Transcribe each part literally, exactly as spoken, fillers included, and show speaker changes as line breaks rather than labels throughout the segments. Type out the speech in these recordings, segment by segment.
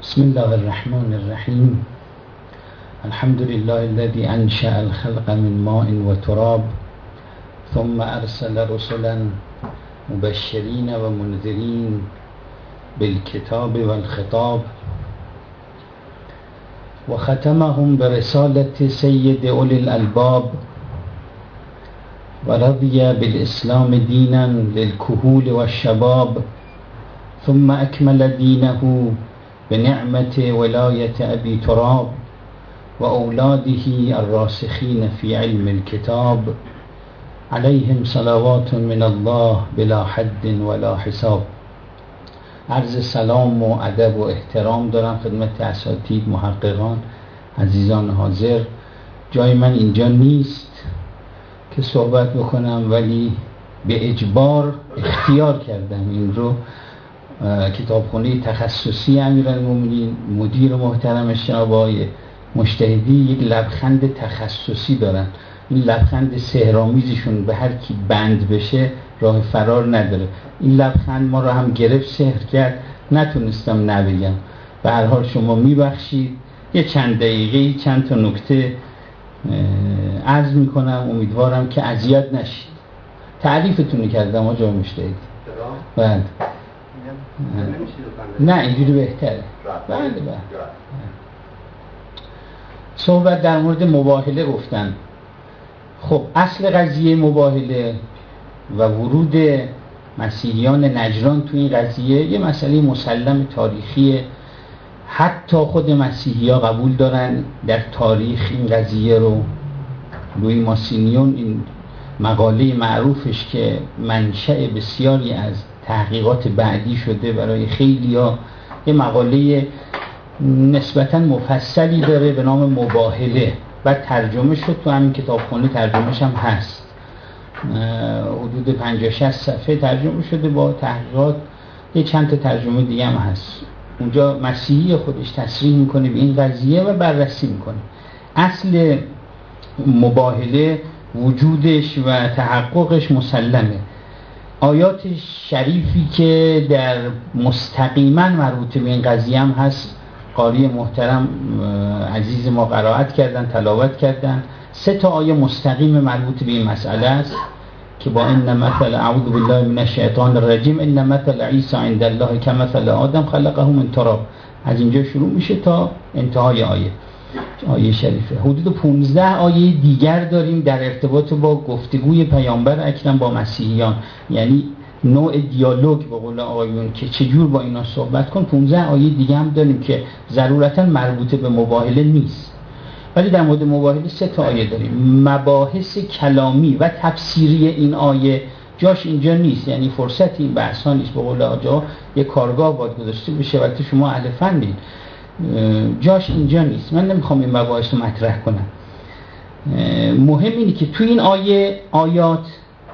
بسم الله الرحمن الرحیم. الحمد لله الذي انشأ الخلق من ماء وتراب ثم ارسل رسلا مبشرين ومنذرين بالكتاب والخطاب وختمهم برسالة سيد أولي الألباب ورضي بالإسلام دينا للكهول والشباب ثم أكمل دينه بنعمة ولاية أبي تراب وأولاده الراسخين في علم الكتاب عليهم صلوات من الله بلا حد ولا حساب. عرض سلام و ادب و احترام دارم خدمت اساتید، محققان، عزیزان حاضر. جای من اینجا نیست که صحبت بکنم، ولی به اجبار اختیار کردم این رو. کتابخانه تخصصی امیرالمومنین مدیر محترمش جناب آقای مجتهدی یک لبخند تخصصی دارن. این لبخند سحرآمیزشون به هر کی بند بشه راه فرار نداره. این لبخند ما رو هم گرفت، سحر کرد، نتونستم نبگم. به هر حال شما میبخشید، یه چند دقیقه چند تا نکته عرض میکنم، امیدوارم که اذیت نشید. تعریفتون کردم آقای مجتهدی. بله. نه اینجوری بهتره. بله بله. صحبت در مورد مباهله گفتن. خب اصل قضیه مباهله و ورود مسیحیان نجران تو این قضیه یه مسئله مسلم تاریخیه. حتی خود مسیحی‌ها قبول دارن در تاریخ این قضیه رو. لویی ماسینیون این مقاله معروفش که منشأ بسیاری از تحقیقات بعدی شده برای خیلی‌ها، یه مقاله نسبتاً مفصلی داره به نام مباهله. بعد ترجمه شد تو همین کتابخانه، ترجمهش هم هست، حدود پنجاه شصت صفحه ترجمه شده با تحقیقات. یه چند تا ترجمه دیگه هم هست. اونجا مسیحی خودش تصریح میکنه به این قضیه و بررسی میکنه. اصل مباهله وجودش و تحققش مسلمه. آیات شریفی که در مستقیما مربوط به این قضیه هم هست، قاری محترم عزیز ما قرائت کردن، تلاوت کردن. سه تا آیه مستقیم مربوط به این مسئله است که با ان مثل اعوذ بالله من الشیطان الرجیم ان مثل عیسی عند الله کمثل آدم خلقه من تراب. از اینجا شروع میشه تا انتهای آیه آیه شریفه. حدود پانزده آیه دیگر داریم در ارتباط با گفتگوی پیامبر اکرم با مسیحیان، یعنی نوع دیالوگ به قول آقایون که چجور با اینا صحبت کن. پانزده آیه دیگه هم داریم که ضرورتا مربوط به مباهله نیست، ولی در مورد مباهله سه تا آیه داریم. مباحث کلامی و تفسیری این آیه جاش اینجا نیست، یعنی فرصت این بحث ها نیست. به قول آقا یک کارگاه باید گذاشته بشه، وقتی شما اهل فنید، جاش اینجا نیست. من نمیخوام این مباحث رو مطرح کنم. مهم اینه که تو این آیه آیات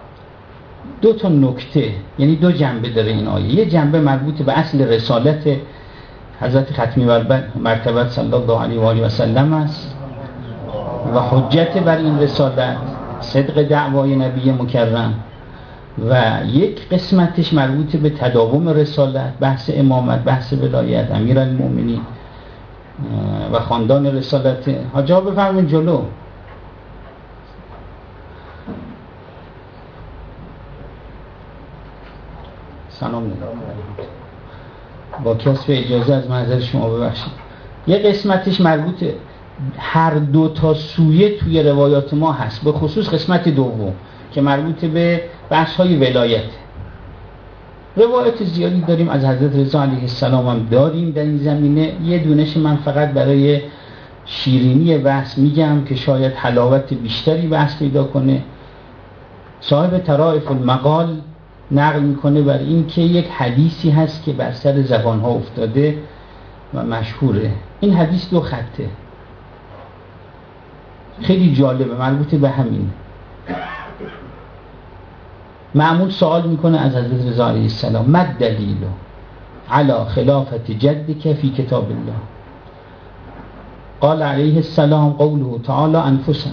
دو تا نکته، یعنی دو جنبه داره این آیه. یه جنبه مربوط به اصل رسالت حضرت ختمی مرتبت صلی الله علیه و آله و سلم است و حجت بر این رسالت، صدق دعوای نبی مکرم. و یک قسمتش مربوط به تداوم رسالت، بحث امامت، بحث ولایت امیرالمومنین و خاندان رسالت. حاجی ها بفرمایید جلو. سلام علیکم. با کسب اجازه از محضر شما ببخشید. یه قسمتش مربوطه هر دو تا سویه توی روایات ما هست، به خصوص قسمت دوم که مربوط به بحث های ولایت. روایات زیادی داریم از حضرت رضا علیه السلام هم داریم در این زمینه. یه دونش من فقط برای شیرینی بحث میگم که شاید حلاوت بیشتری بحث پیدا کنه. صاحب طرائف المقال نقل میکنه بر این که یک حدیثی هست که بر سر زبان ها افتاده و مشهوره. این حدیث دو خطه، خیلی جالبه، مربوط به همین. معمول سوال میکنه از حضرت رضا علیه السلام: ما دلیل علی خلافت جدک فی کتاب الله؟ قال علیه السلام: قوله تعالی انفسنا.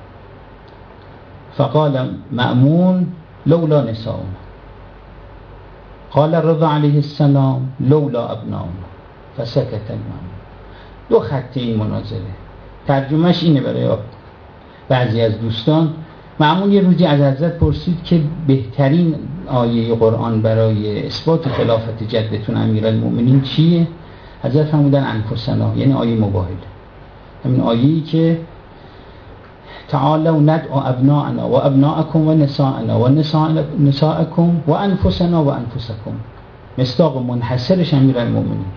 فقال مأمون: لولا نساؤنا. قال رضا علیه السلام: لولا ابناؤنا. فسکت المأمون. دو خط این مناظره، ترجمهش اینه برای بعضی از دوستان. مأمون یه روزی از حضرت پرسید که بهترین آیه قرآن برای اثبات خلافت جدتون امیرالمؤمنین چیه؟ حضرت فرمودن انفسنا، یعنی آیه مباهله، همین آیه‌ای که تعالوا ندعو ابناءنا و ابناءکم و نساءنا و نساءکم و انفسنا و انفسکم. مصداق منحصرش امیرالمؤمنین.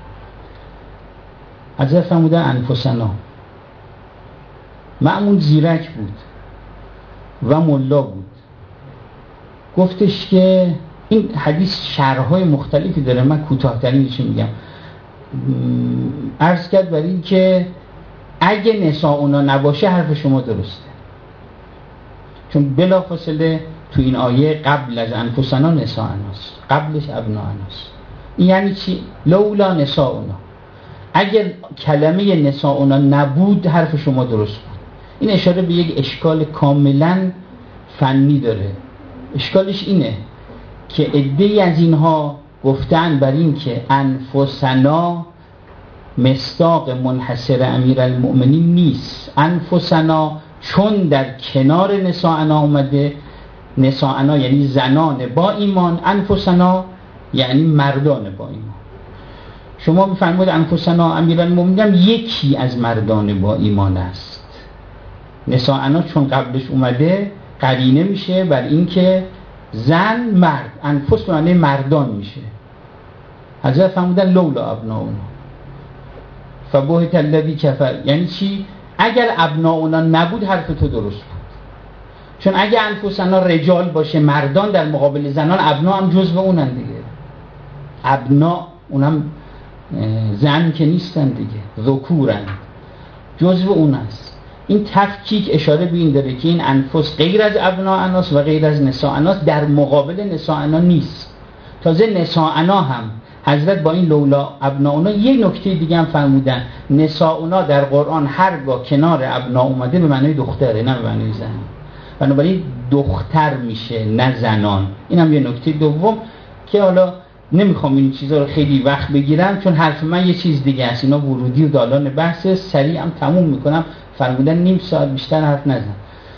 حضرت فرمودن انفسنا. مأمون زیرک بود و ملا بود، گفتش که این حدیث شرح‌های مختلفی داره، من کوتاه‌ترینش میگم. عرض کرد بر این که اگه نساؤنا نباشه حرف شما درسته، چون بلافاصله تو این آیه قبل از انفسنا نساءناست، قبلش ابناءناست. این یعنی چی؟ لولا نساؤنا، اگر کلمه نساؤنا نبود حرف شما درست بود. این اشاره به یک اشکال کاملا فنی داره. اشکالش اینه که عده‌ای از اینها گفتن بر این که انفسنا مصداق منحصر امیرالمؤمنین نیست. انفسنا چون در کنار نساءنا اومده، نساءنا یعنی زنان با ایمان، انفسنا یعنی مردان با ایمان. شما می‌فرمایید انفسنا امیرالمؤمنین یکی از مردان با ایمان است. نساءنا چون قبلش اومده قرینه میشه بر این که زن مرد، انفس معنی مردان میشه. حضرت فرمودن لولا ابناؤنا فبهت الذی کفر. یعنی چی؟ اگر ابناؤنا نبود حرف تو درست بود، چون اگر انفسنا رجال باشه مردان در مقابل زنان، ابنا هم جزو اونن دیگه. ابنا اونم زن که نیستن دیگه، ذکورن، جزو اون است. این تفکیک اشاره به این داره که این انفس غیر از ابناءناس و غیر از نساءناس، در مقابل نساءنا نیست. تازه نساءنا هم حضرت با این لولا ابناؤنا یه نکته دیگه هم فرمودن، نساؤنا در قرآن هرگاه کنار ابنا اومده به معنی دختره، نه به معنی زن. بنابراین دختر میشه نه زنان. این هم یه نکته دوم که حالا نمیخوام این چیزا رو خیلی وقت بگیرم، چون حرف من یه چیز دیگه است. اینا ورودی و دالان بحث، سریع هم تموم میکنم. فرمودن نیم ساعت بیشتر حرف نزن.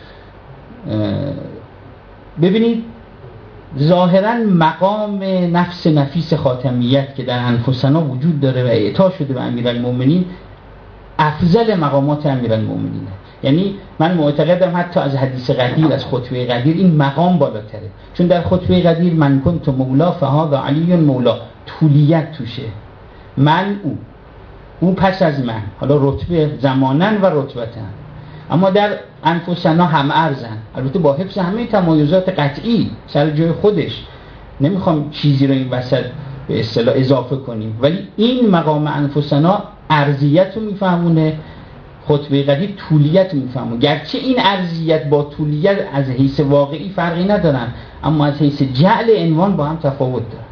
ببینید ظاهرا مقام نفس نفیس خاتمیت که در انفسنا وجود داره و اعطا شده به امیرالمؤمنین، افضل مقامات امیرالمؤمنینه. یعنی من معتقدم حتی از حدیث قدیر، از خطبه قدیر، این مقام بالاتره. چون در خطبه قدیر من کنت مولا فهذا علی مولا، طولیت توشه، من او او پس از من، حالا رتبه زمانن و رتبتن. اما در انفسنا هم ارزن، البته با حفظ همه تمایزات قطعی سر جای خودش، نمیخوام چیزی رو این وسط به اصطلاح اضافه کنیم، ولی این مقام انفسنا ارزیت رو میفهمونه، خطبه قدیر طولیت رو میفهمونه. گرچه این ارزیت با طولیت از حیث واقعی فرقی ندارن، اما از حیث جعل عنوان با هم تفاوت دارن.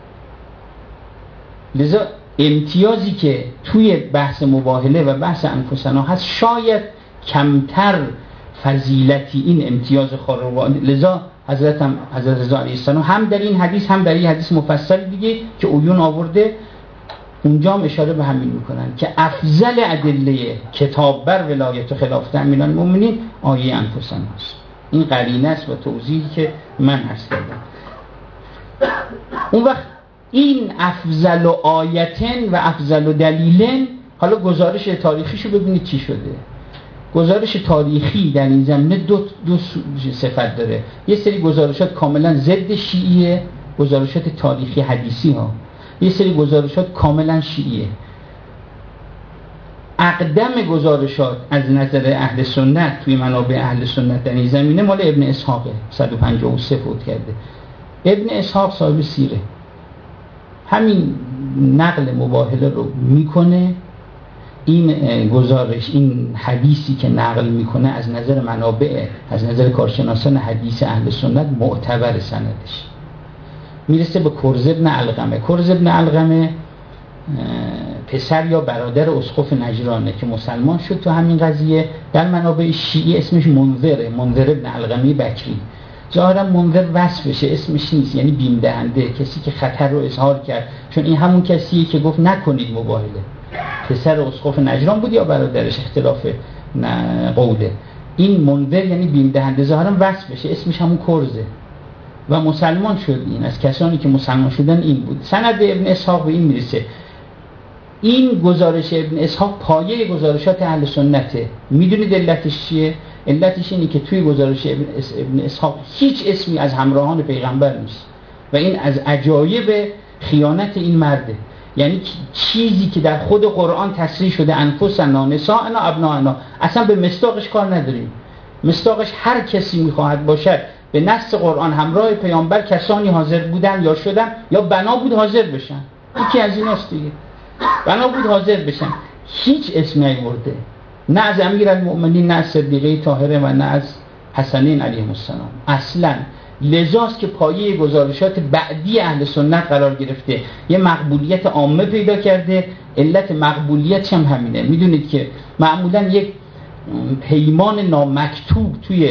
لذا امتیازی که توی بحث مباهله و بحث انفسنا هست شاید کمتر فضیلتی این امتیاز خارق. لذا حضرت هم حضرت رضا علیه السلام هم در این حدیث هم در این حدیث مفصل دیگه که عیون آورده، اونجا هم اشاره به همین میکنن که افضل ادله کتاب بر ولایت و خلافت امیرالمؤمنین آیه انفسنا است. این قرینه است و توضیحی که من عرض کردم. اون وقت این افضل و آیتن و افضل و دلیلن، حالا گزارش تاریخیشو ببینید چی شده. گزارش تاریخی در این زمینه دو, دو صفت داره. یه سری گزارشات کاملا ضد شیعیه، گزارشات تاریخی حدیثی ها. یه سری گزارشات کاملا شیعیه. اقدم گزارشات از نظر اهل سنت توی منابع اهل سنت در این زمینه مال ابن اسحاقه، صد و پنجاه و سه فوت کرده. ابن اسحاق صاحب سیره همین نقل مباهله رو میکنه. این گزارش، این حدیثی که نقل میکنه از نظر منابع، از نظر کارشناسان حدیث اهل سنت معتبر سندش. میرسه به کرز ابن علقمه. کرز ابن علقمه پسر یا برادر اسقف نجرانه که مسلمان شد تو همین قضیه. در منابع شیعی اسمش منذره، منذر ابن علقمه بکری. ظاهرا منذر وصف بشه، اسمش نیست، یعنی بیم دهنده، کسی که خطر رو اظهار کرد، چون این همون کسیه که گفت نکنید مباهله. پسر اسقف نجران بود یا برادرش، اختلاف قوله. این منذر یعنی بیم دهنده، ظاهرا وصف بشه، اسمش همون کرزه و مسلمان شد. این از کسانی که مسلمان شدن این بود. سند ابن اسحاق به این میرسه. این گزارش ابن اسحاق پایه گزارشات اهل سنته. میدونید علتش چیه؟ علتش اینه که توی گزارش ابن اسحاق هیچ اسمی از همراهان پیغمبر نیست و این از عجایب خیانت این مرده. یعنی چیزی که در خود قرآن تصریح شده انفسنا نساءنا ابناءنا، اصلا به مصداقش کار نداریم. مصداقش هر کسی میخواهد باشد به نص قرآن همراه پیامبر کسانی حاضر بودن یا شدن یا بنا بود حاضر بشن. یکی از ایناست دیگه، بنا بود حاضر بشن. هیچ اسمی نیورده، نه از امیرالمؤمنین، نه از صدیقه طاهره و نه از حسنین علیهم السلام اصلا. لذاست که پایه گزارشات بعدی اهل سنت قرار گرفته، یه مقبولیت عامه پیدا کرده. علت مقبولیت هم همینه. میدونید که معمولا یک پیمان نامکتوب توی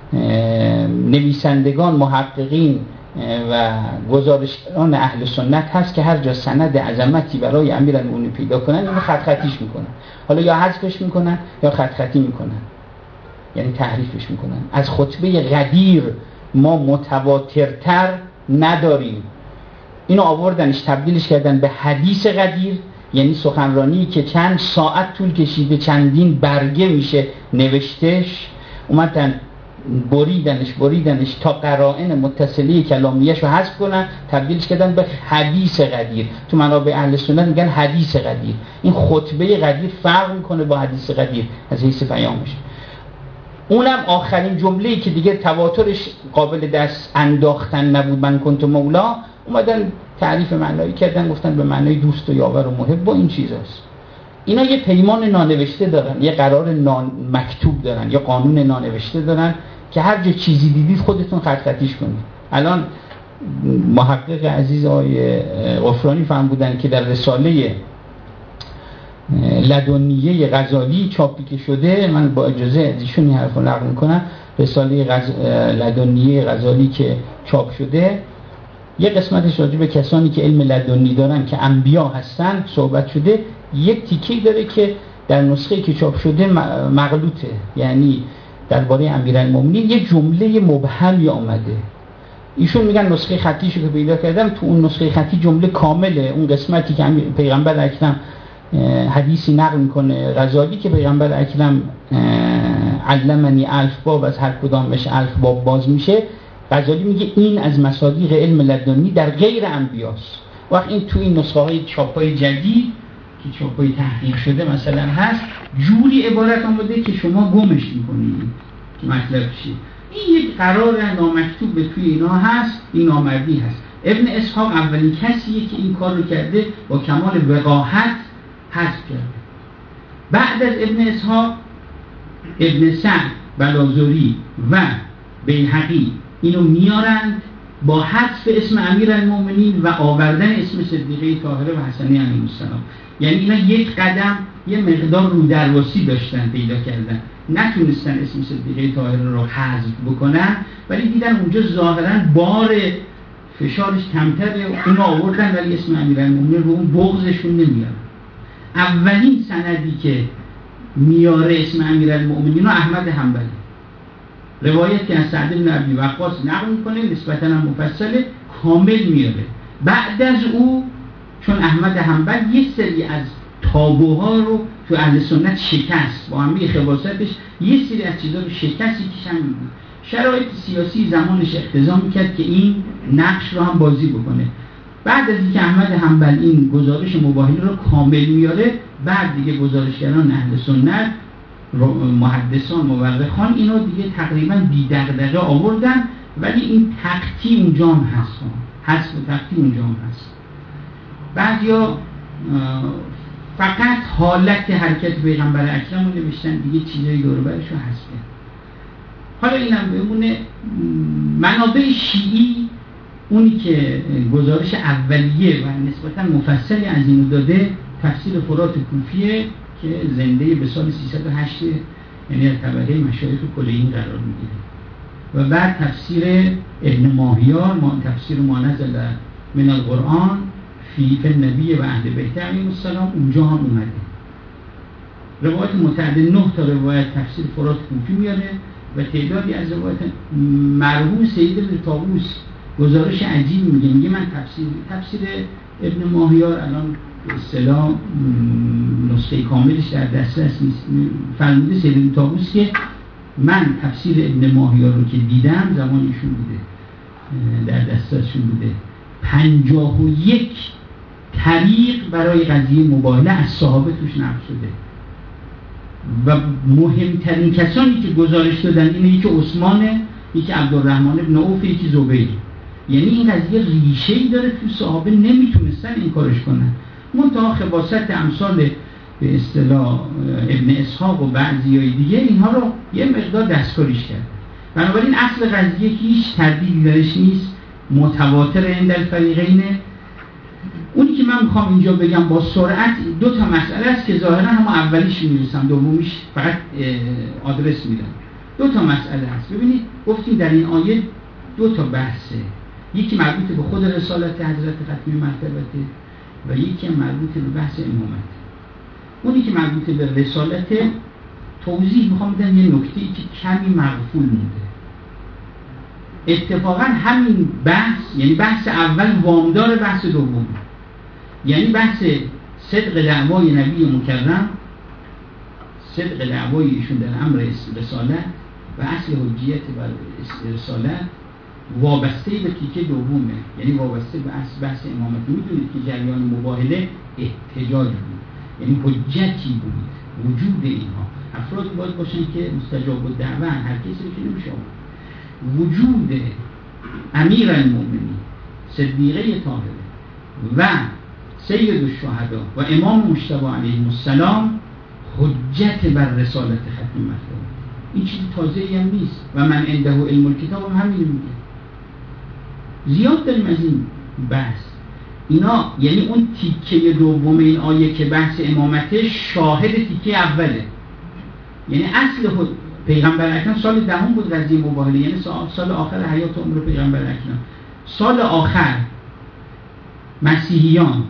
نویسندگان، محققین و گزارشگران اهل سنت هست که هر جا سند عظمتی برای امیرالمؤمنین پیدا کنن اینو خط خطیش میکنن، حالا یا حذفش میکنن یا خط خطی میکنن، یعنی تحریفش میکنن. از خطبه غدیر ما متواترتر نداریم. اینو آوردنش تبدیلش کردن به حدیث غدیر، یعنی سخنرانی که چند ساعت طول کشیده، چندین برگه میشه نوشتش، اومدن بریدنش بریدنش تا قرائن متصله کلامیه‌شو حذف کنن، تبدیلش کردن به حدیث غدیر. تو منابع اهل سنت میگن حدیث غدیر. این خطبه غدیر فرق میکنه با حدیث غدیر از حیث پیامش. اونم آخرین جمله‌ای که دیگه تواترش قابل دست انداختن نبود، من کنت مولا، اومدن تعریف معنایی کردن، گفتن به معنای دوست و یاور و محب و این چیزاست. اینا یه پیمان نانوشته دارن، یه قرار نان مکتوب دارن، یه قانون نانوشته دارن که هر جا چیزی دیدید خودتون خط خطیش کنید. الان محقق عزیز آقای غفرانی فهم بودن که در رساله لدنیه غزالی چاپی که شده، من با اجازه از ایشون این حرفو نقل میکنم، رساله غز... لدنیه غزالی که چاپ شده، یه قسمتش راجع به کسانی که علم لدنی دارن که انبیا هستن صحبت شده. یک تیکه‌ای داره که در نسخه‌ای که چاپ شده مغلوطه، یعنی درباره امیرالمومنین یه جمله مبهمی آمده. ایشون میگن نسخه خطیشو که پیدا کردم، تو اون نسخه خطی جمله کامله. اون قسمتی که پیغمبر اکرم حدیثی نقل میکنه غزالی که پیغمبر اکرم علمنی الف باب، از هر کدامش الف باب باز میشه، غزالی میگه این از مصادیق علم لدنی در غیر انبیاست. وقت این تو این نسخه های چاپای جدید که چاپای تحقیق شده مثلا هست، جوری عبارت آمده که شما گمش میکنید که مطلب چیه. این یک قرار نامکتوب به توی اینا هست، این نامردی هست. ابن اسحاق اولین کسیه که این کار رو کرده، با کمال وقاحت حذف کرده. بعد از ابن اسحاق ابن سعد، بلازوری و بیهقی اینو میارند با حذف اسم امیرالمؤمنین و آوردن اسم صدیقه طاهره و حسنی علیهم السلام. یعنی اینا یک قدم یه مقدار رو درواسی داشتن، پیدا کردن، نتونستن اسم صدیقه طاهره رو حذف بکنن، ولی دیدن اونجا ظاهرا بار فشارش کمتره، اونو آوردن ولی اسم امیرالمؤمنین رو اون بغضشون نمیارن. اولین سندی که میاره اسم امیرالمؤمنین رو احمد حنبلی، روایت که از سعد بن ابی وقاص نقل میکنه، نسبتاً هم مفصل، کامل میاره. بعد از او چون احمد حنبل یه سری از تابوها رو تو اهل سنت شکست، با همه خباثتش یه سری از چیزا رو شکست، یکیش هم بود شرایط سیاسی زمانش اقتضا میکرد که این نقش رو هم بازی بکنه. بعد از اینکه احمد حنبل این گزارش مباهله رو کامل میاره، بعد دیگه گزارشگران اهل سنت، محدثان، مورخان اینو دیگه تقریبا بی دغدغه آوردن، ولی این تقطیع اونجا هم هست، حذف و تقطیع اونجا هم هست. بعضیا فقط حالت حرکت پیغمبر اکرم رو نوشتن، دیگه چیزایی دور و برش رو حذف کردن. حالا اینم بمونه. منابع شیعی اونی که گزارش اولیه و نسبتا مفصلی از اینو داده، تفسیر فرات کوفیه که زنده به سال سیصد و هشت، یعنی از طبقه مشایخ کلینی قرار میگیره. و بعد تفسیر ابن ماهیار، ما تفسیر ما نزل من القرآن فی النبی و اهل بیت علیهم السلام اونجا هم اومده. روایت متعدد، نه تا روایت تفسیر فرات کوفی میاره و تعدادی از روایت مرحوم سید ابن طاووس گزارش عجیب میگه، میگه من تفسیر تفسیر ابن ماهیار الان به اصطلاح نسخه کاملش در دسترس نیست. فرموده سید ابن طاووس که من تفسیر ابن ماهیار رو که دیدم زمان ایشون بوده، در دسترسشون بوده، پنجاه و یک طریق برای قضیه مباهله از صحابه توش نقل شده و مهمترین کسانی که گزارش دادن اینه یکی عثمانه، یکی عبدالرحمن بن عوف، یکی زبیر. یعنی این قضیه ریشه‌ای داره تو صحابه، نمیتونستن این کارش کنن. منتها خباثت امثال به اصطلاح ابن اسحاق و بعضیای دیگه اینها رو یه مقدار دستکاریش کرد. بنابراین اصل قضیه هیچ تردیدی درش نیست، متواتر عند الفریقینه. اونی که من میخوام اینجا بگم با سرعت دو تا مسئله است که ظاهرا هم اولیش میرسم، دومیش فقط آدرس میدم. دو تا مسئله است. ببینید گفتیم در این آیه دو تا بحثه، یکی مربوط به خود رسالت حضرت ختمی مرتبته و یکی مربوط به بحث امامت. اونی که مربوط به رسالت توضیح میخوام بدم یه نکته‌ای که کمی مغفول مونده. اتفاقا همین بحث، یعنی بحث اول وامدار بحث دوم، یعنی بحث صدق دعوای نبی مکرم، صدق دعوای ایشون در امر رسالت و اصل حجیت بر رسالت وابسته به تیکه دومه، یعنی وابسته به اصل بحث امامت. میدونید که جریان مباهله احتجاج بود، یعنی حجتی بود وجود اینها. افراد باید باشن که مستجاب الدعوه، هر کسی که نمیشه وجود امیر المؤمنین صدیقه طاهره و سید الشهدا و امام مجتبی علیه السلام حجت بر رسالت ختم مطلوب. این چیز تازه‌ای هم نیست و من عنده علم الکتاب هم همین میگه. زیاد داریم از این بحث. اینا یعنی اون تیکه دوم این آیه که بحث امامته شاهد تیکه اوله، یعنی اصل خود پیغمبر اکرم سال دهم بود قضیه مباهله، یعنی سال آخر حیات عمر پیغمبر اکرم. سال آخر مسیحیان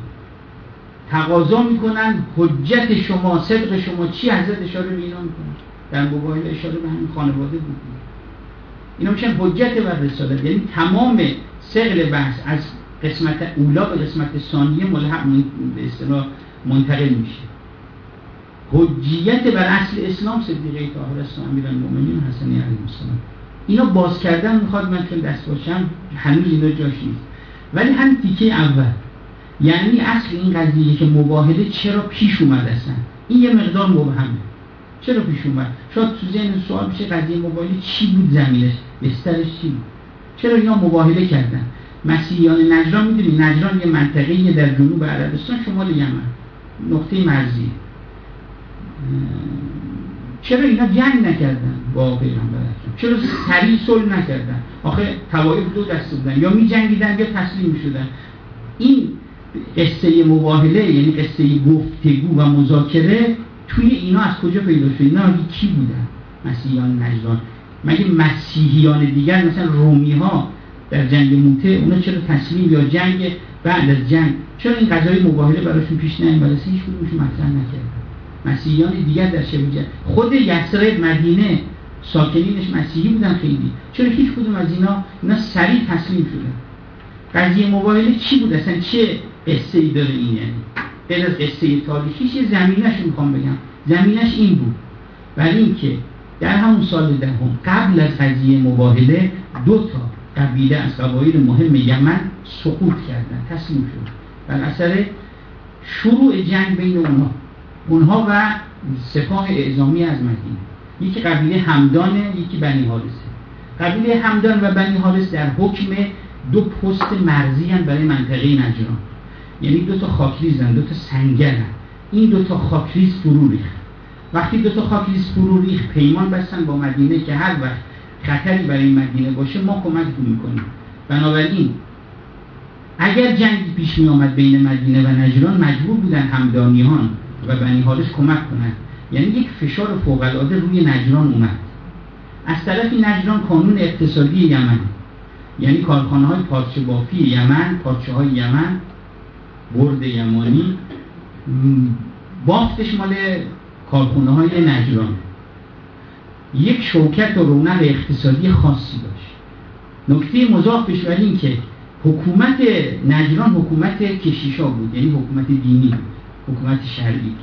تقاضا میکنن حجت شما، صدق شما چی؟ حضرت اشاره به اینا میکنن در مباهله، اشاره به همین خانواده بود. اینا میشن حجت بر رسالت، یعنی تمام ثقل بحث از قسمت اولا به قسمت ثانیه ملحق به اصطلاح منتقل میشه. حجیت بر اصل اسلام صدیقه طاهره است و امیرالمؤمنین حسنی علیه السلام. اینا باز کردن میخواد، من چون دست باشم هنوز اینا جاش نیست، ولی هم تیکه اول، یعنی اصل این قضیه که مباهله چرا پیش اومد اصلا، این یه مقدار مبهمه. چرا پیش اومد؟ شاید تو ذهن سوال بشه قضیه مباهله چی بود، زمینش بسترش چی بود، چرا اینا مباهله کردن؟ مسیحیان نجران، میدونی نجران یه منطقه‌ای در جنوب عربستان شمال یمن، نقطه مرزی. چرا اینا جنگ نکردن با پیغمبر اکرم؟ چرا سریع صلح نکردن؟ آخه طوایف دو دسته بودن، یا می جنگیدن یا تسلیم شدن. این قصه مباهله یعنی قصه گفتگو و مذاکره توی اینا از کجا پیدا شد؟ اینا کی بودن؟ مسیحیان نجران. مگه مسیحیان دیگر مثلا رومی ها در جنگ موته اونا چرا تسلیم یا جنگ بعد از جنگ چرا این قضیه مباهله براشون پیش نیامد؟ اصلا هیچ کدومشون مطرح نکردن. مسیحیان دیگر در شبه جنگ، خود یثرب مدینه ساکنینش مسیحی بودن خیلی، چرا هیچ کدوم از اینا اینا سریع تسلیم شدن؟ قضیه مباهله چی بود اصلا؟ چه قصه ای داره این؟ یعنی غیر از قصه تاریخیش یه زمینه‌اش میخوام بگم. زمینه‌اش این بود، ولی اینکه در همون سال دهم قبل از قضیه مباهله دو تا قبیله از قبایل مهم یمن سقوط کردن، تسلیم شدن بر اثر شروع جنگ بین اونها اونها و سپاه اعزامی از مدینه. یکی قبیله همدانه، یکی بنی حارثه. قبیله همدان و بنی حارث در حکم دو پست مرزی هستند برای منطقه نجران، یعنی دو تا خاکریزن، دو تا سنگرن. این دو تا خاکریز فرو ریخت. وقتی دو تا خاکریز فرو ریخت پیمان بستن با مدینه که هر وقت خطری برای مدینه باشه ما کمکتون میکنیم. بنابراین اگر جنگی پیش می آمد بین مدینه و نجران مجبور بودن همدانیان و بنی حارث کمک کنن، یعنی یک فشار فوق العاده روی نجران اومد. از طرفی نجران کانون اقتصادی یمن، یعنی کارخانه های پارچه بافی یمن، پارچه های یمن، برد یمانی، بافتش مال کارخانه های نجران. یک شوکت و رونق اقتصادی خاصی داشت. نکته مضافش ولی این که حکومت نجران حکومت کشیشا بود، یعنی حکومت دینی بود، حکومت شرعی بود.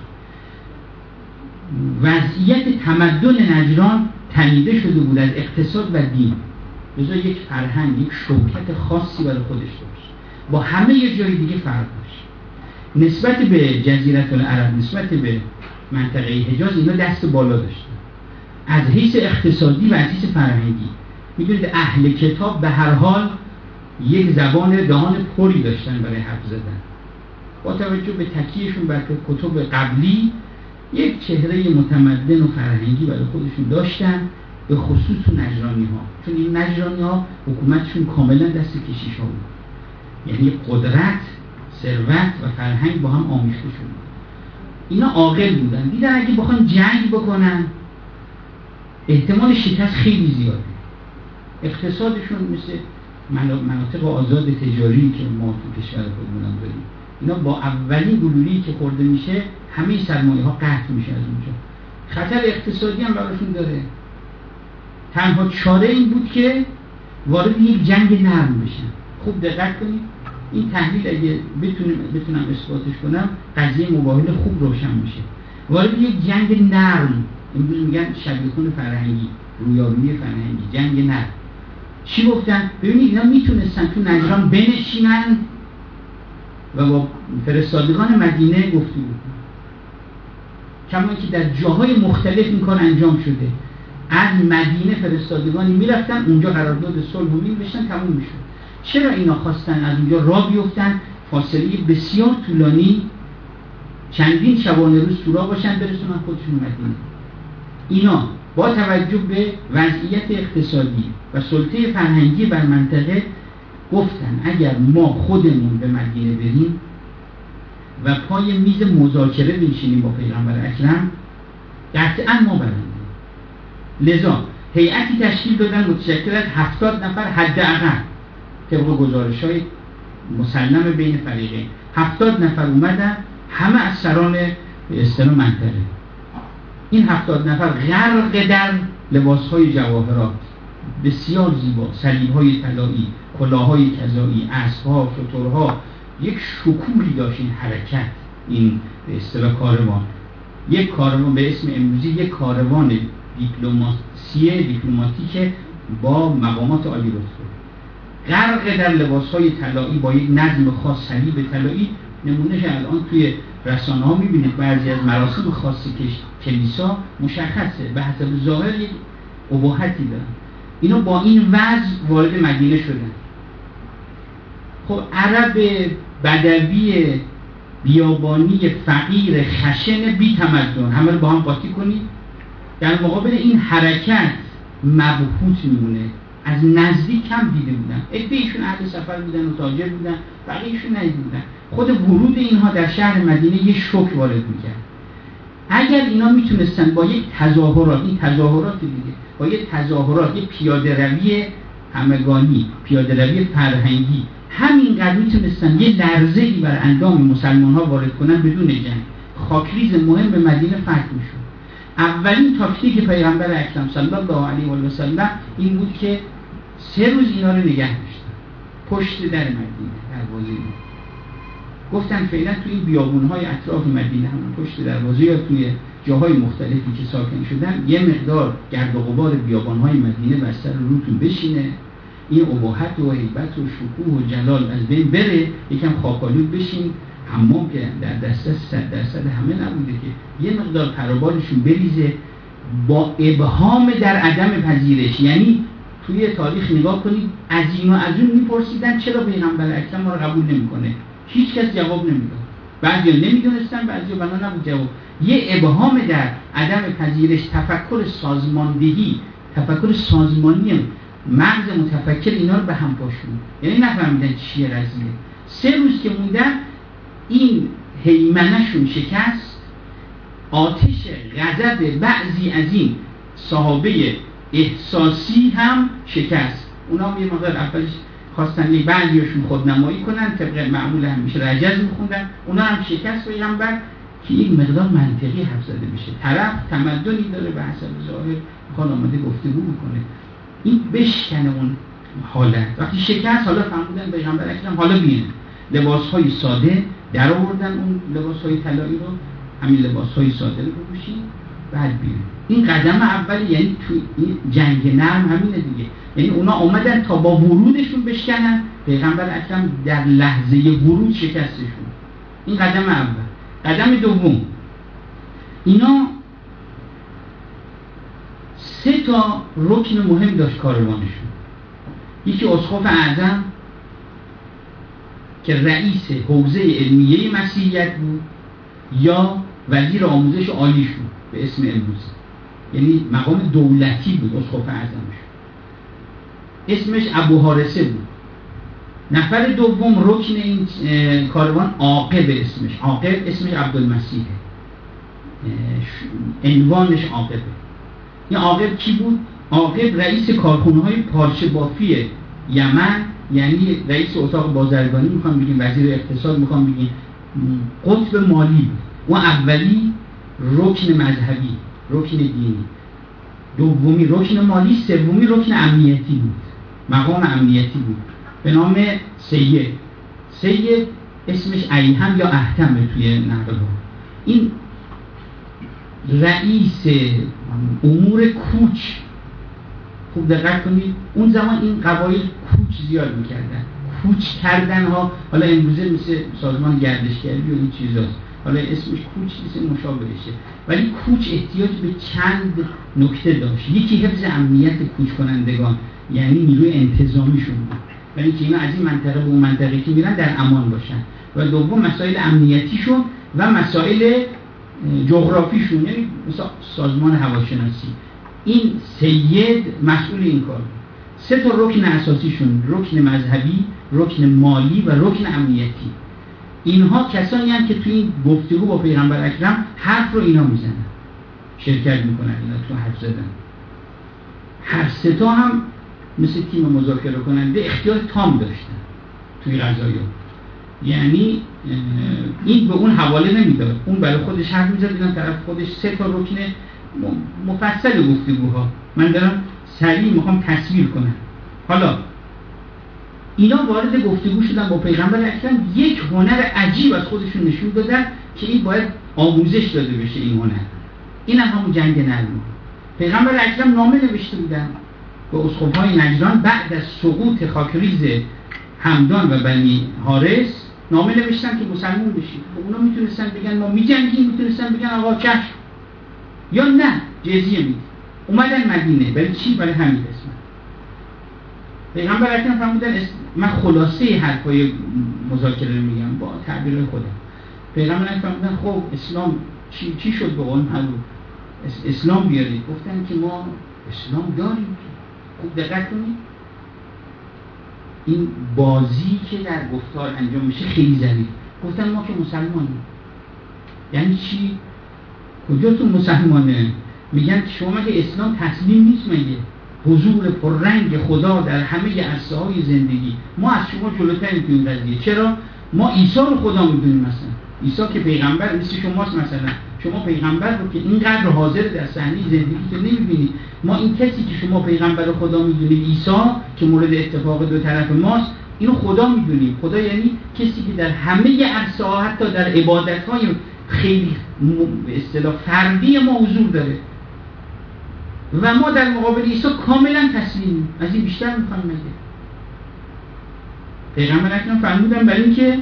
وضعیت تمدن نجران تنیده شده بود از اقتصاد و دین، لذا یک فرهنگ، یک شوکت خاصی برای خودش داشت، با همه یه جای دیگه فرق داشت. نسبت به جزیره العرب، نسبت به منطقه حجاز اینا دست بالا داشتن از حیث اقتصادی و از حیث فرهنگی. میدونید اهل کتاب به هر حال یک زبان دهان پری داشتن برای حرف زدن، با توجه به تکیهشون بر کتب قبلی یک چهره متمدن و فرهنگی برای خودشون داشتن، به خصوص نجرانی ها، چون این نجرانی ها حکومتشون کاملا دست کشیش ها بود، یعنی قدرت، ثروت و فرهنگ با هم آمیخته شده. اینا عاقل بودن، دیدن اگه بخوان جنگ بکنن احتمال شکست خیلی زیاده. اقتصادشون مثل مناطق آزاد تجاری که ما تو کشور خودمون داریم، اینا با اولین گلولی که خورده میشه همه سرمایه ها قطع میشه از اونجا. خطر اقتصادی هم براشون داره. تنها چاره این بود که وارد یک جنگ نرم بشن. خوب دقت کنید، این تحلیل اگه بتونم بتونم اثباتش کنم قضیه مباهله خوب روشن میشه. وارد یک جنگ نرم، امروز میگن شبیه‌خون فرهنگی، رویارویی فرهنگی، جنگ نرم. چی گفتن؟ ببینید اینا میتونستن تو نجران بنشینن و با فرستادگان مدینه گفتگو کنن، کما که در جاهای مختلف این کار انجام شده. از مدینه فرستادگانی میرفتن اونجا قرارداد صلح و می‌نوشتن، تموم میشد. چرا اینا خواستن از اونجا راه بیفتن، فاصله بسیار طولانی، چندین شبانه روز تو راه باشن برسونن خودشون مدینه؟ اینا با توجه به وضعیت اقتصادی و سلطه فرهنگی بر منطقه گفتن اگر ما خودمون به مدینه بریم و پای میز مذاکره بنشینیم با پیغمبر اکرم، قطعا ما برنده. لذا هیئتی تشکیل دادن متشکل از هفتاد نفر حداقل، طبق گزارش‌های مسلم بین فریقین. هفتاد نفر اومدن، همه از سران اصطلاح منطقه. این هفتاد نفر غرق در لباس‌های جواهرات بسیار زیبا، صلیب‌های طلایی، کلاه‌های کذایی، اسب‌ها، شترها، یک شکوهی داشت این حرکت، این به اصطلاح کاروان. یک کاروان به اسم امروزی یک کاروان دیپلماسی دیپلماتیک با مقامات عالی رتبه، غرق در لباس‌های طلایی با یک نظم خاص، صلیب طلایی. نمونهش الان توی رسانه‌ها می‌بینید، بعضی از مراسم خاص کلیسا مشخصه، به حسب ظاهر یک اباحتی دارن. اینا با این وضع وارد مدینه شدن. خب عرب بدوی بیابانی فقیر خشن بی تمدن همه رو با هم قاطی کنید، در مقابل این حرکت مبهوت میمونه. از نزدیک کم دیده بودن، عده‌ایشون اهل سفر بودن و تاجر بودن، بقیه‌شون ندیده بودن. خود ورود اینها در شهر مدینه یه شوک وارد میکرد. اگر اینا میتونستن با یک تظاهرات، این تظاهرات دیگه، با یک تظاهرات، یک پیاده روی همگانی، پیاده روی فرهنگی، همینقدر میتونستن یه لرزه‌ای بر اندام مسلمان‌ها وارد کنن بدون جنگ، خاکریز مهم به مدینه فتح میشد. اولین تاکتیک پیغمبر اکرم صلی الله علیه و سلم این بود که سه روز اینا رو نگه داشتن پشت در مدینه، دروازه. گفتن فعلا توی این بیابون‌های اطراف مدینه، همون پشت دروازه یا توی جاهای مختلفی که ساکن شدن، یه مقدار گرد و غبار بیابان‌های مدینه بر سر روتون بشینه، این اباحت و هیبت و شکوه و جلال از بین بره، یکم خاک‌آلود بشین. حمام که در دسترس صد درصد همه نبوده که یه مقدار پروبالشون بریزه، با ابهام در عدم پذیرش. یعنی توی تاریخ نگاه کنید، از این و از اون میپرسیدن چرا پیغمبر اکرم ما رو قبول نمیکنه، هیچ کس جواب نمیداد. بعضیا نمیدونستن، بعضیا بنا نبود جواب. یه ابهام در عدم پذیرش، تفکر سازماندهی، تفکر سازمانی مغز متفکر اینا رو به هم پاشون، یعنی نفهمیدن چیه قضیه. سه روز که موندن این هیمنه‌شون شکست. آتش غضب بعضی از این صحابه احساسی هم شکست. اونا هم یه مقدار اولش خواستن یه بعضیشون خودنمایی کنن، طبق معمول همیشه رجز میخوندن، اونا هم شکست پیغمبر که یک مقدار منطقی حرف زده بشه. طرف تمدنی داره به حسب ظاهر میخواد آمده گفتگو میکنه، این بشکنه اون حالت. وقتی شکست حالا فهمیدن پیغمبر اکرم حالا بیان لباسهای ساده در آوردن، اون لباسهای طلایی رو، همین لباسهای ساده رو بپوشید بعد بیان. این قدم اولی، یعنی تو این جنگ نرم همینه دیگه، یعنی اونا اومدن تا با ورودشون بشکنن، پیغمبر اکرم در لحظه ورود شکستشون. این قدم اول. قدم دوم، اینا سه تا رکن مهم داشت کاروانشون. یکی اسقف اعظم که رئیس حوزه علمیه مسیحیت بود یا وزیر آموزش عالیش بود به اسم امروزی، یعنی مقام دولتی بود اسقف اعظمش، اسمش ابو حارثه بود. نفر دوم رکن این کاروان عاقب، اسمش عاقب، اسمش عبدالمسیحه، عنوانش عاقبه. این عاقب کی بود؟ عاقب رئیس کارخونه‌های پارچه بافی یمن، یعنی رئیس اتاق بازرگانی میخوام بگیم، وزیر اقتصاد میخوام بگیم، قطب مالی بود. اون اولی رکن مذهبی، رکن دینی، دومی رکن مالی، سومی رکن امنیتی بود، مقام امنیتی بود به نام سید. سید اسمش ایهم یا احتمه توی نقل‌ها. این رئیس امور کوچ، خوب دقت کنید، اون زمان این قبایل کوچ زیاد میکردن. کوچ کردن ها حالا امروزه مثل سازمان گردشگری و این چیزاست، حالا اسمش کوچ نیست، مشابهشه، ولی کوچ احتیاج به چند نکته داشت. یکی حفظ امنیت کوچ کنندگان، یعنی نیروی انتظامیشون بود، ولی که اینا از این منطقه به اون منطقه که میرن در امان باشن. و دوم مسائل امنیتیشون و مسائل جغرافیشون، یعنی مثلا سازمان هواشناسی. این سید مسئول این کار بود. سه تا رکن اساسیشون، رکن مذهبی، رکن مالی و رکن امنیتی. اینها کسانی هم که توی این گفتگو با پیغمبر اکرم حرف رو اینا میزنن، شرکت میکنن اینا تو حرف زدن. هر سه تا هم مثل تیم مذاکره کننده اختیار تام داشتن توی قضایا، یعنی این به اون حواله نمیداد، اون برای خودش حرف میزد، اینا طرف خودش. سه تا رکن مفصل گفتگوها، من دارم سریع میخوام تصویر کنم. حالا اینا وارد گفتگو شدن با پیغمبر اکرم، یک هنر عجیب از خودشون نشون دادن که این باید آموزش داده بشه. این هنر، این هم همون جنگ نرم. پیغمبر اکرم نامه نوشته بودن به اسقف‌های نجران بعد از سقوط خاکریز همدان و بنی حارث، نامه نوشتن که مسلمان بشید. اونا میتونستن بگن ما میجنگیم، میتونستن بگن آقا چشم، یا نه جزیه میدیم. اومدن مدینه، برای چی؟ برای همین قسمت. پیغمبر اکرم فرمودن، من خلاصه حرفای مذاکره رو میگم با تعبیر خودم. پیغمبر اکرم فرمودن خب اسلام چی چی شد به قول معروف؟ اسلام بیارید. گفتن که ما اسلام داریم. خوب دقت کنید، این بازی که در گفتار انجام میشه خیلی ظریف. گفتن ما که مسلمانیم. یعنی چی؟ کجاتون مسلمانه؟ میگن شما مگه اسلام تسلیم نیست؟ مگه حضور پررنگ خدا در همه عرصه‌های زندگی؟ ما از شما جلوتریم تو این قضیه. چرا؟ ما عیسی رو خدا میدونیم. مثلا عیسی که پیغمبر مثل شماست، مثلا شما پیغمبر رو که اینقدر حاضر در صحنه زندگیتون نمیبینید. ما این کسی که شما پیغمبر خدا میدونید، عیسی که مورد اتفاق دو طرف ماست، اینو خدا میدونیم. خدا یعنی کسی که در همه عرصه‌ها، حتی در عبادت‌های خیلی به اصطلاح فردی ما حضور داره و ما در مقابل عیسی کاملا تسلیمیم. از این بیشتر میخوایم مگه؟ پیغمبر اکرم فرمودن برای اینکه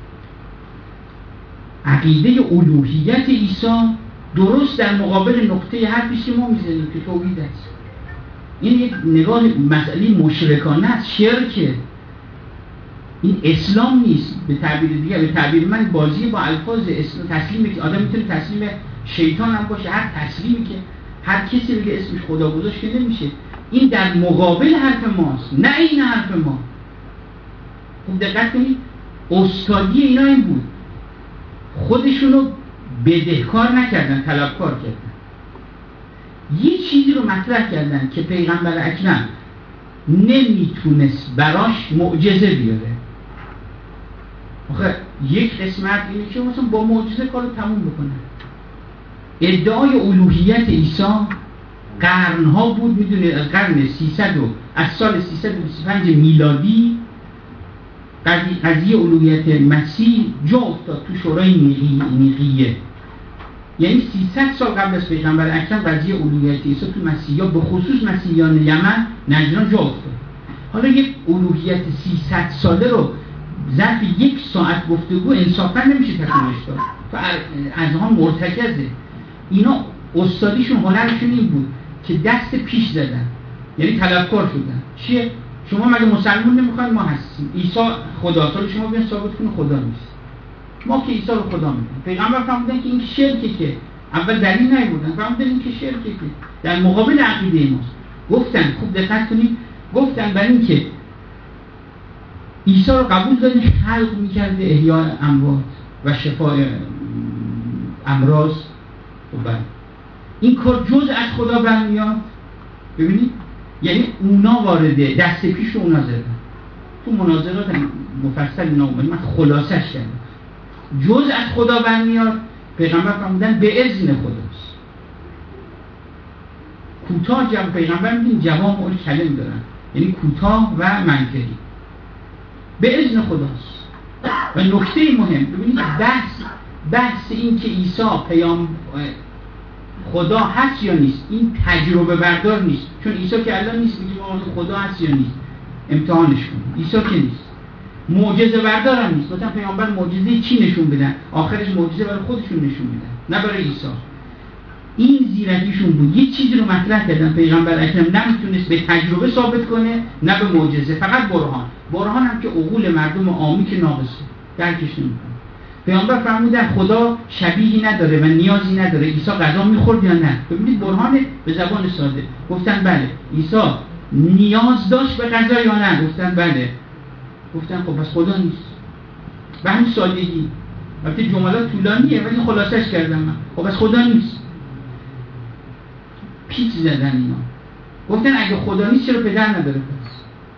عقیده الوهیت عیسی درست در مقابل نقطه حرفی که ما میزنیم که توحید است. این یک نگاه مسئله مشرکانه است، شرکه. این اسلام نیست. به تعبیر دیگه، به تعبیر من بازی با الفاظ اسلام. تسلیمی که آدم میتونه تسلیم شیطان هم باشه، هر تسلیمی که هر کسی بگه اسمش خدا گذاشت که نمیشه. این در مقابل حرف ماست، نه این حرف ما. خوب دقت کنید، استادی اینا این بود، خودشونو بدهکار نکردن، طلبکار کردن. یه چیزی رو مطرح کردن که پیغمبر اکرم نمیتونست براش معجزه بیاره. آخه یک قسمت اینه که مثلا با معجزه کارو تموم بکنه. ادعای الوهیت عیسی قرنها بود، میدونید از قرن سیصد و از سال سیصد و بیست و پنج میلادی قضیه الوهیت مسیح جا افتاد تو شورای نیقیه. یعنی سیصد سال قبل از پیغمبر اکرم قضیه الوهیت عیسی تو مسیحا به خصوص مسیحیان یمن نجران جا افتاد. حالا یک الوهیت سیصد ساله رو ظرف یک ساعت گفتگو انصافا نمیشه تکمیلش داد. تو اذهان مرتکزه. اینا استادیشون هنرشون این بود که دست پیش زدن، یعنی طلبکار شدن. چیه؟ شما مگه مسلمون نمیخواین؟ ما هستیم. عیسی خداست. حالا شما بیان ثابت کنید خدا نیست. ما که عیسی رو خدا میدونیم. پیغمبر فرمودن که این شرکه، که اول دلیل نیاوردن، فرمودن این که شرکه که در مقابل عقیده ماست. گفتن خوب دقت کنید، گفتن برای این که عیسی رو قبول دارین خلق میکرده احیاء اموات و شفای امراض. و بعد این کار جز از خدا برمیاد. ببینید یعنی اونا وارده دست پیش رو اونا زدن. تو مناظرات مفصل اینا اومد، من خلاصش کردم. جز از خدا برمیاد. پیغمبر فرمودن به اذن خداست. کوتاه جواب پیغمبر میگن جواب اون کلم دارن، یعنی کوتاه و منطقی. به اذن خداست. و نکته مهم ببینید، بحث بحث این که عیسی پیام خدا هست یا نیست، این تجربه بردار نیست. چون عیسی که الان نیست میگه خدا هست یا نیست، امتحانش کنید. عیسی که نیست، معجزه بردار هم نیست. مثلا پیامبر معجزه چی نشون بدن؟ آخرش معجزه برای خودشون نشون میدن، نه برای عیسی. این زیرکیشون بود. یه چیزی رو مطرح کردن پیغمبر اکرم نمیتونست به تجربه ثابت کنه، نه به معجزه، فقط برهان. برهان هم که عقول مردم عامی که ناقصه، درکش نمیکنه. پیامبر فرمودن خدا شبیهی نداره و نیازی نداره. عیسی غذا میخورد یا نه؟ ببینید برهان به زبان ساده. گفتن بله. عیسی نیاز داشت به غذا یا نه؟ گفتن بله. گفتن خب پس خدا نیست. به همین سادگی. البته جملات طولانیه ولی خلاصش کردم من. خب پس خدا نیست. پیچ زدن اینا. گفتن اگه خدا نیست چرا پدر نداره پس؟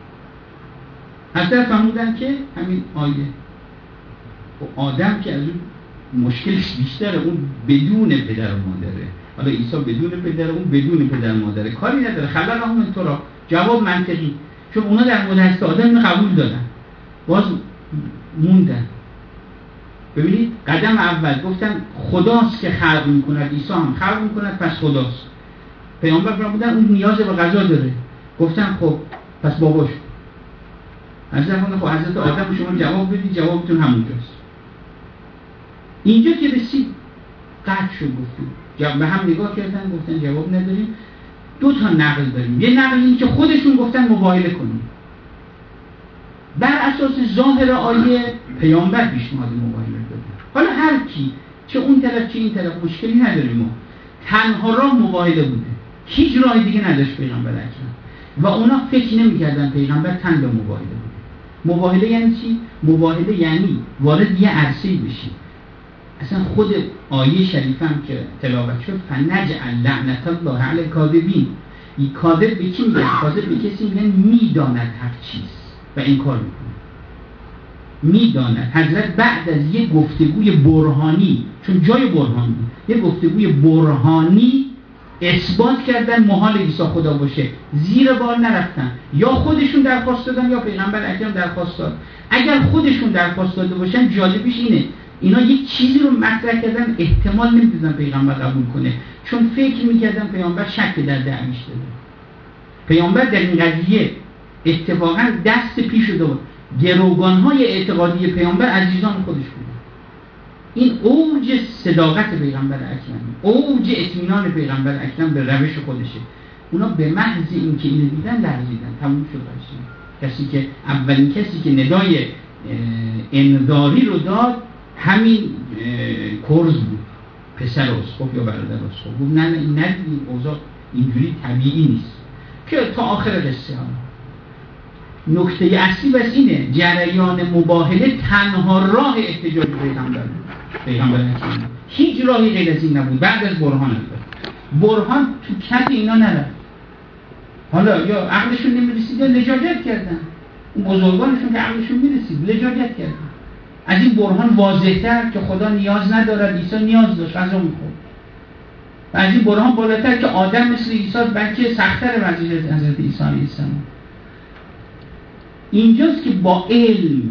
حتی فرمودن که همین آیه آدم که از اون مشکلش بیشتره، اون بدون پدر و مادره. حالا عیسی بدون پدر، اون بدون پدر و مادره، کاری نداره. خلق هم اینطورا. جواب منطقی، چون اونا در مورد حضرت آدم قبول دادن، باز موندن. ببینید قدم اول گفتن خداست که خلق میکند، عیسی هم خلق میکند، پس خداست. پیامبر فرمودن اون نیاز به غذا داره. گفتن خب پس باباش. حضرت خب حضرت آدم شما جواب بدید، جوابتون همونجاست. اینجا که رسید قطع شد. گفتیم به هم نگاه کردن، گفتن جواب نداریم. دو تا نقل داریم. یه نقل این که خودشون گفتن مباهله کنیم. بر اساس ظاهر آیه پیامبر پیشنهاد مباهله دادن. حالا هر کی، چه اون طرف چه این طرف، مشکلی نداریم. ما تنها راه مباهله بوده، هیچ راه دیگه نداشت پیغمبر اکرم. و اونا فکر نمی‌کردن پیغمبر تن به مباهله بوده. مباهله یعنی چی؟ مباهله یعنی وارد یه عرصه‌ای بشی. اصلا خود آیه شریفه هم که تلاوت شد فنجعل لعنت الله علی الکاذبین. این کاذب به کی میگن؟ کاذب به کسی میگن میداند هر چیز و انکار میکنه. میداند. حضرت بعد از یه گفتگوی برهانی، چون جای برهان بود، یه گفتگوی برهانی اثبات کردن محال عیسی خدا باشه. زیر بار نرفتن. یا خودشون درخواست دادن یا پیغمبر اکرم درخواست داد. اگر خودشون درخواست داده باشن جالبیش اینه اینا یک چیزی رو مطرح کردن احتمال نمیدادن پیغمبر قبول کنه، چون فکر میکردن پیغمبر شک در دعویش داده. پیغمبر در این قضیه اتفاقا دست پیش شده بود. گروگانهای اعتقادی پیغمبر عزیزان خودش بود. این اوج صداقت پیغمبر اکرم، اوج اطمینان پیغمبر اکرم به روش خودشه. اونا به محض اینکه اینو دیدن لرزیدن. تموم شد قضیه. کسی که اولین کسی که ندای انذاری رو داد همین کرز بود، پسر اسقف یا برادر اسقف. گفت نه نه این ندید، اوضاع اینجوری طبیعی نیست. که تا آخر قصه ها نکته اصلی بس اینه جریان مباهله تنها راه احتجاج پیغمبر پیغمبر اکرم. هیچ راهی غیر از این نبود بعد از برهان البته. برهان تو کت اینا نرفت. حالا یا عقلشون نمیرسید یا لجاجت کردن. اون بزرگانشون که عقلشون میرسید لجاجت کردن. از این برهان واضح‌تر که خدا نیاز ندارد، عیسی نیاز داشت، غذا می‌خورد. و از این برهان بالاتر که آدم مثل عیسی بلکه سخت‌تر وضعیت از حضرت عیسی علیه السلام. اینجاست که با علم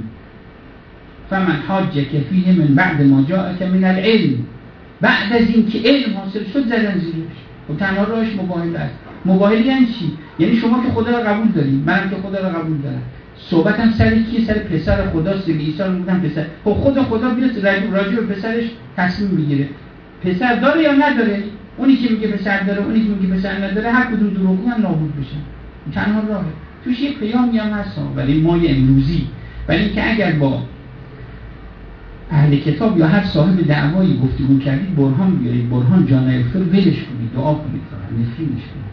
فمن حاجک فیه من بعد ما جاءک من العلم، بعد از این که علم حاصل شد زدن زیرش. و تنها راهش مباهله است. مباهله یعنی چی؟ یعنی شما که خدا رو قبول دارید، منم که خدا رو قبول دارم، صحبتم سر کیه؟ سر پسر خداست دیگه. عیسی رو بودن پسر. خب خدا خدا بیاد راجع به پسرش تصمیم بگیره. پسر داره یا نداره؟ اونی که میگه پسر داره، اونی که میگه پسر نداره، هر کدوم دروغگوان نابود بشن. تنها راهه. توش یه پیامی هم هست ولی ما امروزی، ولی اینکه اگر با اهل کتاب یا هر صاحب دعوایی گفتگو کردید برهان بیارید، برهان جا نیفته رو ولش کنید، دعا کنید، نفرینش کنید.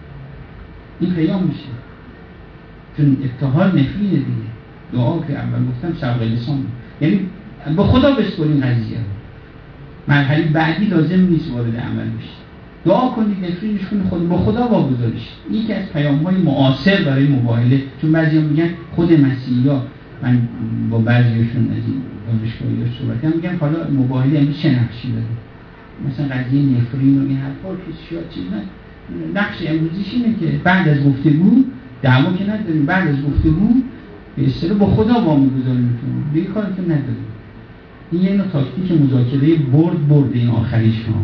این پیام میشه. چون ابتهال نفرینه دیگه. دعا که اول گفتم سبق لسان، یعنی با خدا بسپرین قضیه رو. مرحله بعدی لازم نیست وارد عمل بشید. دعا کنید، نفرینش کنید، خود با خدا واگذارش. یکی از پیام‌های معاصر برای مباهله، چون بعضیا میگن خود مسیحی‌ها، من با بعضیاشون از این دانشگاهی‌ها صحبت کردم، میگن حالا مباهله امروز چه نقشی داره؟ مثلا قضیه نفرین و این حرفا که شاید چیز نه. نقش امروزیش اینه که بعد از گفتگو، دعوا که نداریم، بعد از گفتگو به اصطلاح با خدا وامی گذاریم، دیگه کارتون نداریم. این یه نوع تاکتیک مذاکره برد برد این آخریش ها.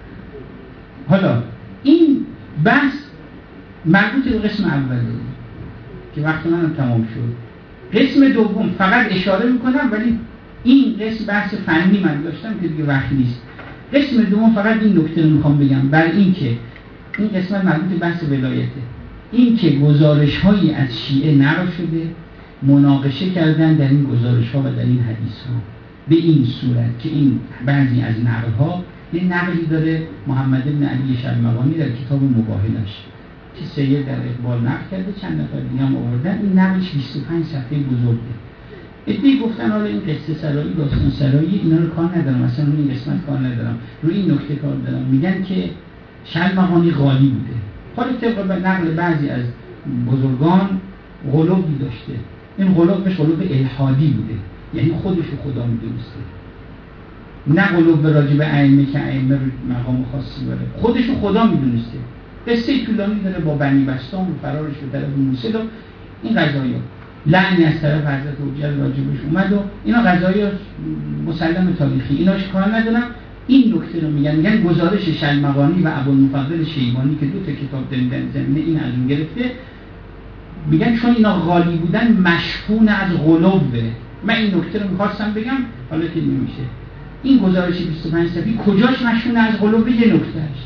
حالا این بحث مربوط به قسم اوله که وقت منم تمام شد. قسم دوم فقط اشاره میکنم، ولی این قسم بحث فنی من داشتم که دیگه وقت نیست. قسم دوم فقط این نکته رو میخوام بگم، برای این که این قسمت مربوط به بحث ولایته، این که گزارش هایی از شیعه نقل شده، مناقشه کردن در این گزارش ها و در این حدیث ها به این صورت که این بعضی از نقل ها، یه نقلی داره محمد بن علی شلمغانی در کتاب مباهلش که سید در اقبال نقل کرده، چند نفر دیگه هم آوردن. این نقلش بیست و پنج صفحه بزرگه. ادعی گفتن حالا این قصه سرایی، داستان سرایی، اینا رو کار ندارم، اصلا روی این قسمت کار ندارم، روی این نکته کار دارم. میگن که شلمغانی غالی بوده. حالا طبق نقل بعضی از بزرگان غلوبی داشته. این غلوبش غلوب الحادی بوده، یعنی خودش رو خدا میدونسته، نه غلوب راجع به ائمه که ائمه مقام خاصی داره، خودش رو خدا میدونسته. قصه طولانی داره با بنی بستام و فرارش به طرف موصل و این قضایا، لعنی از طرف حضرت حجت راجبش اومد و اینا قضایا مسلم تاریخی، ایناش کار ندارم. این نکته رو میگن، میگن گزارش شلمغانی و ابوالمفضل شیبانی که دو تا کتاب دارن در زمینه این از اون گرفته، میگن چون اینا غالی بودن مشفون از غلوبه. من این نکته رو میخواستم بگم، حالا که نمیشه. این گزارش بیست و پنج صفحه‌ای کجاش مشفون از غلوبه؟ یه نکتهش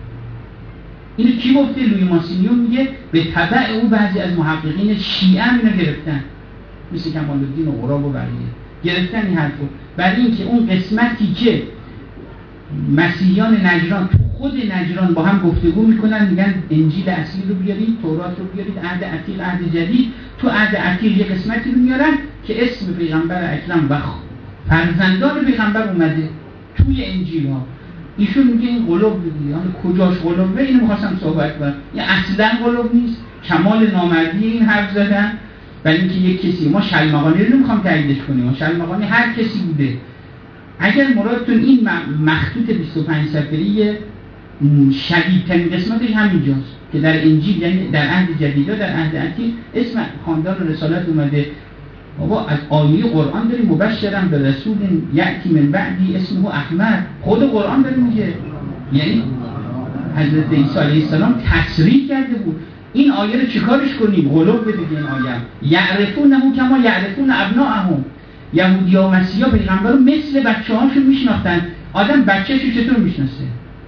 اینو کی گفته؟ لوی ماسینیو میگه به تبع او بعضی از محققین شیعه هم اینو گرفتن، مثل کمال الدین و غراب و بقیه گرفتن این حرفو، برای اینکه اون قسمتی که مسیحیان نجران تو خود نجران با هم گفتگو میکنن، میگن انجیل اصلی رو بیارید، تورات رو بیارید، عهد عتیق، عهد جدید. تو عهد عتیق یه قسمتی رو میارن که اسم پیغمبر اکرم و فرزندان پیغمبر اومده توی انجیل ها. ایشون میگه این قلوب دیگه، حالا کجاش قلوبه؟ اینو می‌خواستم صحبت کنم. این اصلا قلوب نیست، کمال نامردی این حرف زدن. برای اینکه یک کسی، ما شلمغانی رو نمیخوام تاییدش کنیم، شلمغانی هر کسی بوده. اگر مرادتون این مخطوط بیست و پنج صفحه‌ای شدیدترین قسمتش همینجاست که در انجیل، یعنی در عهد جدید و در عهد عتیق اسم خاندان رسالت اومده. بابا از آیه قرآن داریم مبشرم به رسول یأتی من بعدی اسمه احمد، خود قرآن داره میگه، یعنی حضرت عیسی علیه السلام تصریح کرده بود. این آیه رو چیکارش کنیم؟ غلوب بده این آیه. یعرفونه کما یعرفون ابناءهم، یهودی‌ها و مسیحی‌ها پیغمبر رو مثل بچه‌هاشون میشناختن. آدم بچه‌شو چطور میشناسه؟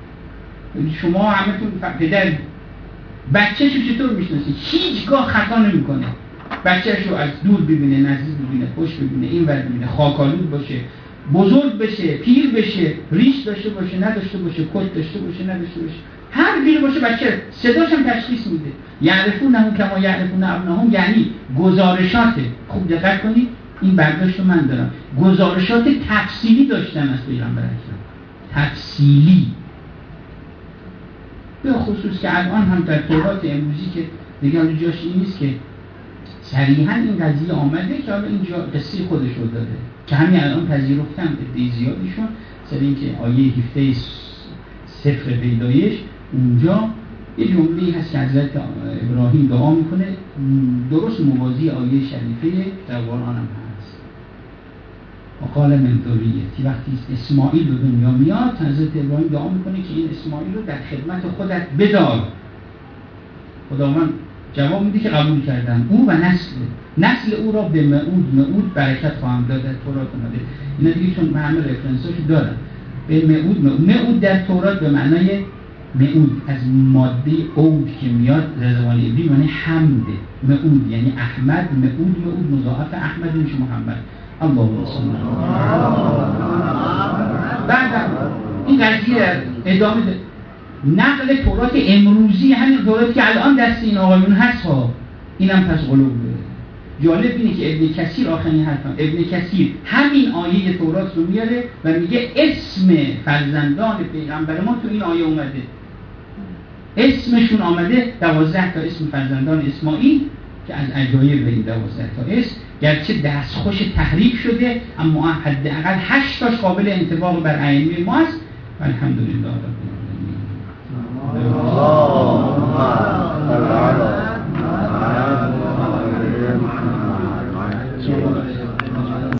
شما همتون پدر بچه‌شو چطور میشناسه؟ هیچگاه خطا نمیکنه. بچه‌شو از دور ببینه، نزدیک ببینه، پشت ببینه، این ور ببینه، خاکالود باشه، بزرگ بشه، پیر بشه، ریش داشته باشه، نداشته باشه، کت داشته باشه، نداشته باشه، هر جوری باشه بچه صداش هم تشخیص میده. یعرفونهم کما یعرفون ابناهم، یعنی گزارشات، خوب دقت کنید، این برداشت رو من دارم، گزارشات تفصیلی داشتن از پیغمبر اکرم، تفصیلی. به خصوص که الان هم در تورات امروزی که دیگه حالا جاش این نیست که صریحاً این قضیه آمده که حالا اینجا قصه خودش رو داده که همین الان پذیرفتن عده زیادیشون سر اینکه آیه هفده سفر پیدایش اونجا یه جمله‌ای هست که حضرت ابراهیم دعا میکنه درست موازی آیه شریفه در قرآن هم هست. وقال من ذریتی، وقتی اسماعیل به دنیا میاد حضرت ابراهیم دعا میکنه که این اسماعیل رو در خدمت خودت بدار. خداوند جواب میده که قبول کردم، او و نسل نسل او را به معود معود برکت خواهم داد. در تورات اومده اینا دیگه، چون همه رفرنساشو دارن به معود معود. معود در تورات به معنای معود از ماده عود که میاد در زبان عبری معنی حمد. معود یعنی احمد، معود معود مضاعف احمد میشه محمد. اللهم صل بعد این قضیه ادامه ده. نقل تورات امروزی همین توراتی که الان دست این آقایون هست ها، اینم پس غلوبه. جالب اینه که ابن کثیر آخرین حرفم، ابن کثیر همین آیه تورات رو میاره و میگه اسم فرزندان پیغمبر ما تو این آیه اومده، اسمشون آمده دوازده تا اسم فرزندان اسماعیل که از عجایب این دوازده تا اسم، گرچه دستخوش تحریف شده اما حداقل هشت تاش قابل انطباق بر ائمه ما است. الحمدلله رب العالمین.